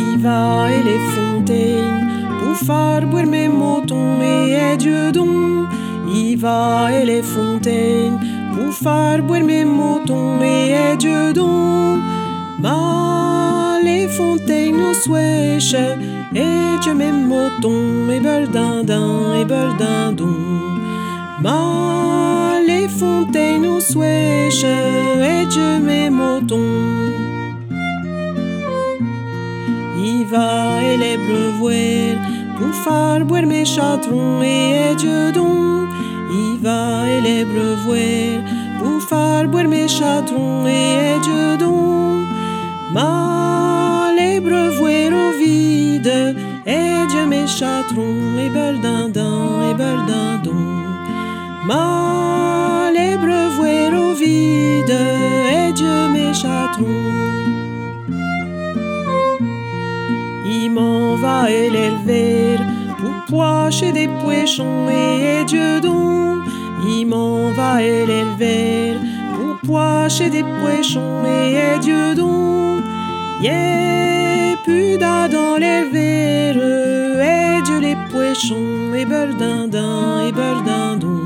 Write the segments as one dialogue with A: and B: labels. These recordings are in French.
A: va et les fontaines pour faire boire mes moutons et Dieu donc. Il va et les fontaines pour faire boire mes moutons et Dieu donc. Ma les fontaines nous swèchent et Dieu mes moutons et berdindin et berdindon. Ma les fontaines nous swèchent et Dieu mes moutons. Il va et les breuvoirs pour faire boire mes chatrons et Dieu donc. Il va et les breuvoirs pour faire boire mes chatrons et Dieu donc. Ma les breuvoirs au vide et Dieu mes chatrons et berdindin et berdindon. Ma les breuvoirs au vide et Dieu mes chatrons. Il m'en va et l'élever pour poicher des poissons et Dieu donc. Il m'en va et l'élever pour poicher des poissons et Dieu donc. Y'a plus dans l'élever et Dieu les poissons et berdindin et berdindon.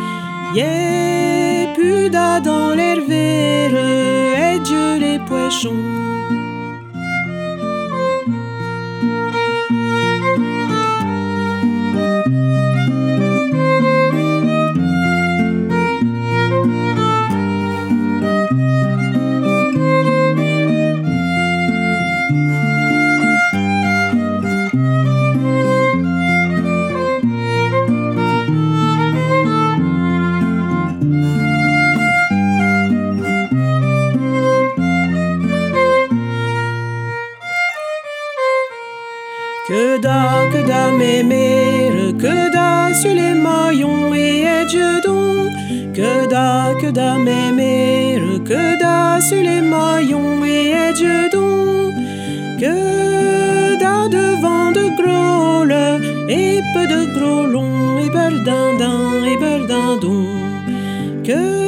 A: Y'a plus dans l'élever et Dieu les poissons. Que da mes mères, que da sur les maillons et Dieu donc. Que da mes mères, que da sur les maillons et Dieu donc. Que da devant de grôle et peu de grôlons et berdindin et berdindon. Que